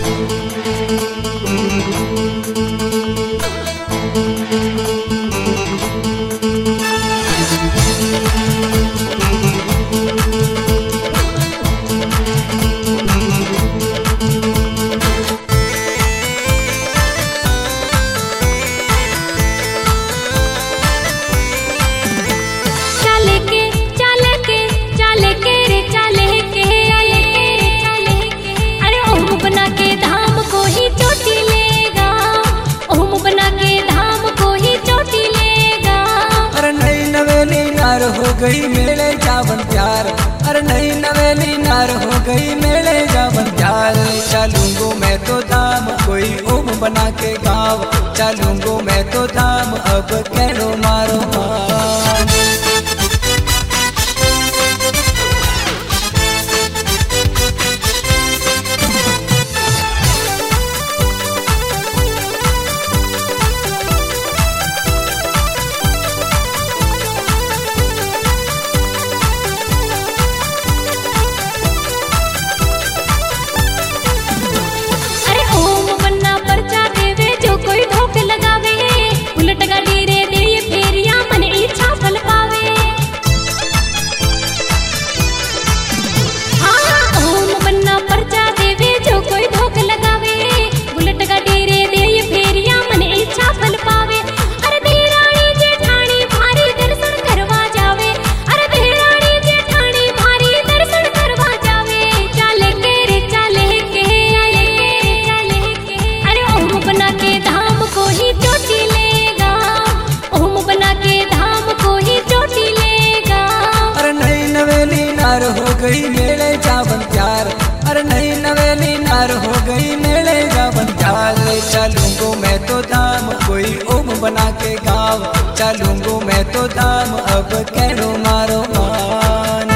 हो गई मेले जावन प्यार, अरे नई नवेली नार हो गई मेले जावन प्यार। चलूंगो मैं तो धाम कोई ओम बना के गाँव, चलूंगो मैं तो धाम अब कहनो मारो मान। हो गई मेले जावन प्यार, अरे नई नवेली नार हो गई मेले जावन प्यार। चलूंगो मैं तो धाम कोई ओम बना के गाँव, चलूंगो मैं तो धाम अब कहनो मारो मान।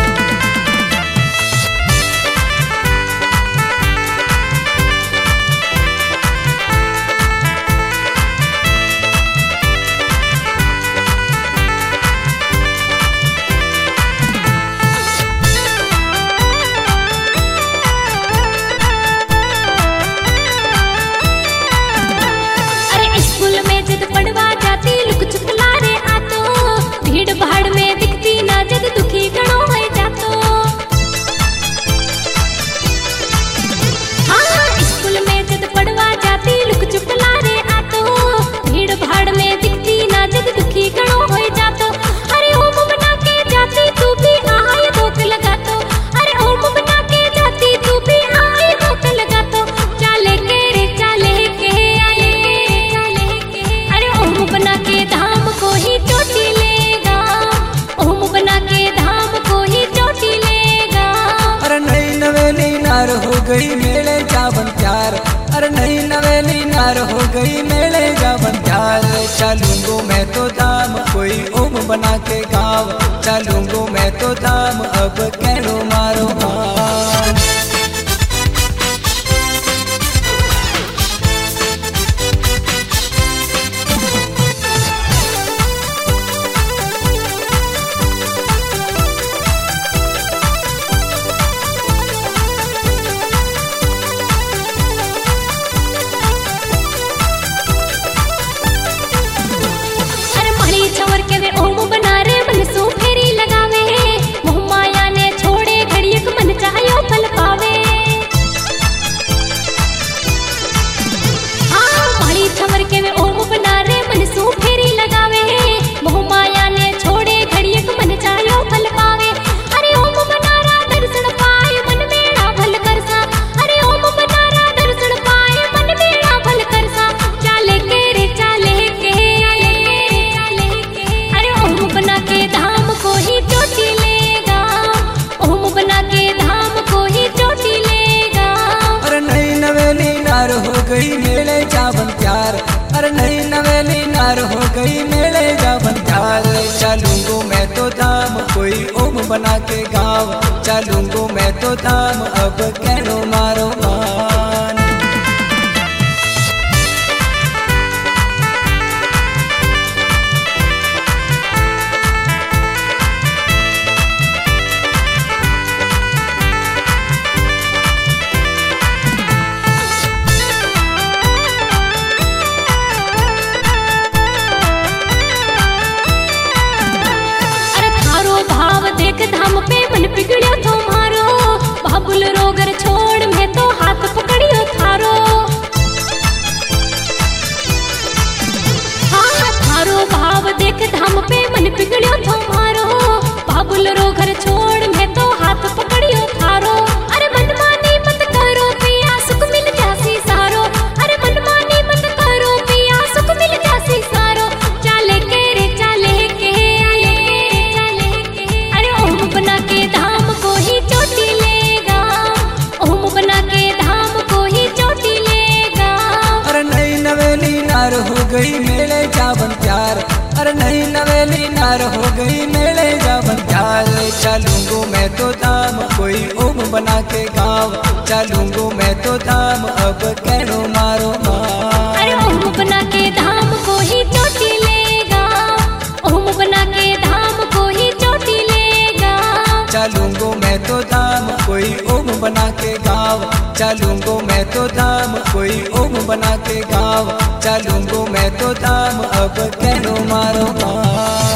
हो गई मेले जावन प्यार, अरे नई नवेली नार हो गई मेले जावन प्यार। चलूंगो मैं तो धाम कोई ओम बना के गाँव, चलूंगो मैं तो धाम अब कहनो मारो मान। हो गई मेले जावन प्यार, अरे नई नवेली नार हो गई मेले जावन प्यार। चलूंगो मैं तो धाम कोई ओम बना के गाँव, चलूंगो मैं तो धाम अब कहनो मारो मान। वाली नार हो गई मेले जावन प्यार। चलूंगो मैं तो धाम कोई ओम बना के गाँव, चलूंगो मैं तो धाम अब कहनो मारो माँ। अरे ओम बना के धाम को ही चोटी लेगा, ओम बना के धाम को ही चोटी लेगा। चलूंगो मैं तो धाम कोई ओम बना के गाँव, चलूंगो मैं तो धाम कोई ओम बना के गाँव, चलूंगो मैं तो धाम अब कहनो मारो माँ।